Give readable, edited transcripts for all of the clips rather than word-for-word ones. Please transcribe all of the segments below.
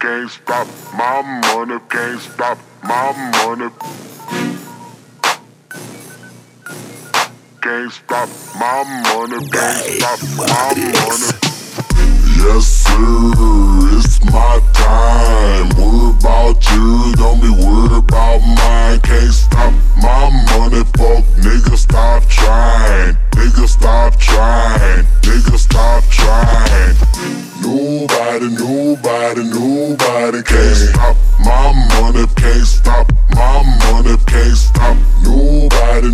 can't stop my money, can't stop my money. Can't stop my money, can't stop my money. Yes sir, it's my time. Worry about you, don't be worried about mine. Can't stop my money, fuck nigga, stop trying. Nigga, stop trying. Nigga, stop trying. Nobody can't stop my money, can't stop my money, can't stop. Nobody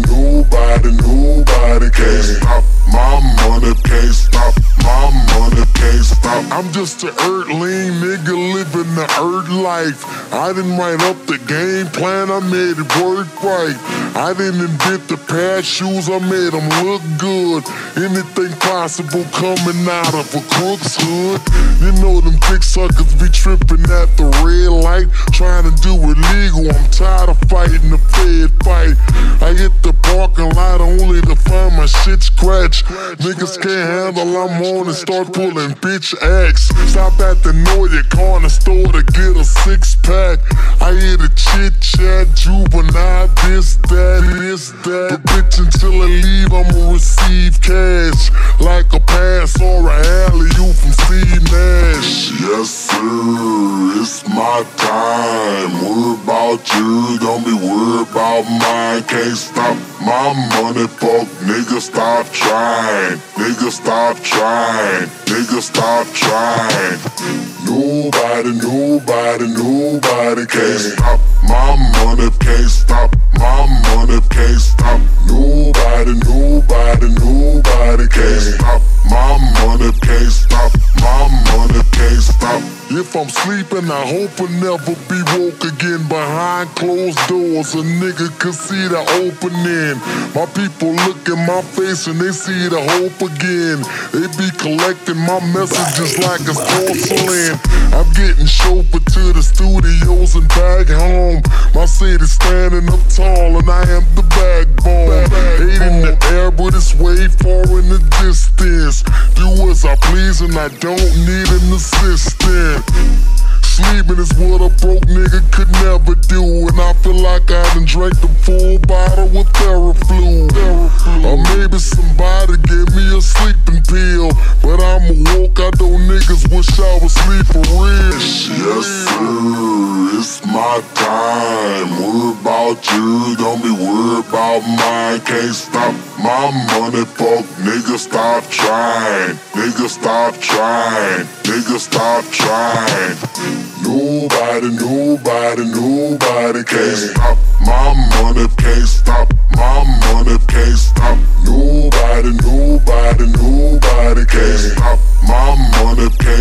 can't stop my money, can't stop my money, can't stop. I'm just an earthling nigga living the earth life. I didn't write up the game plan, I made it work right. I didn't invent the pair shoes, I made them look good. Anything possible coming out of a crook's hood. You know them dick suckers be tripping at the red light, trying to do it legal. I'm tired of fighting the Fed fight. I hit the parking lot only to find my shit scratched. Niggas can't handle I'm on and start pulling bitch acts. Stop at the Noya corner store to get a 6-pack. I hear the chit chat, juvenile, this, that. But bitch, until I leave, I'ma receive cash like a pass or a alley-oop from Steve Nash. Yes sir, it's my time. Worry about you, don't be worried about mine. Can't stop my money, fuck nigga, stop trying. Nigga, stop trying. Nigga, stop trying. Nobody can't stop my money, can't stop my money, can't stop. Nobody can't stop my money, can't stop my money, can't stop. If I'm sleeping, I hope I'll never be woke again. Behind closed doors, a nigga can see the opening. My people look in my face and they see the hope again. They be collecting my messages like it's porcelain. I'm getting chauffeured to the studios and back home. My city's standing up tall and I am the backbone. Hate in the air, but it's way far in the distance. Do as I please and I don't need an assistant. Sleeping is what a broke nigga could never do. And I feel like I done drank the full bottle with Theraflu. Or maybe somebody gave me a sleeping pill. But I'm awoke, I know niggas wish I was sleep for real. Yes sir, it's my time. Worry about you, don't be worried about mine. Can't stop my money, fuck nigga, stop trying. Nigga, stop trying. Nigga, stop trying. Nobody can't stop my money, can't stop my money, can't stop. Nobody can't stop my money, can't